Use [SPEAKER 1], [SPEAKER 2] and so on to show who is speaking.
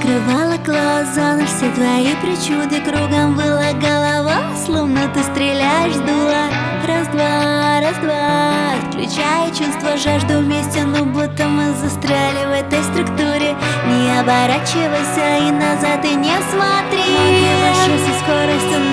[SPEAKER 1] Закрывала глаза на все твои причуды, кругом была голова, словно ты стреляешь с дула. Раз-два, раз-два, отключая чувства, жажду вместе, но будто мы застряли в этой структуре. Не оборачивайся и назад, и не смотри. Ноги выше со скоростью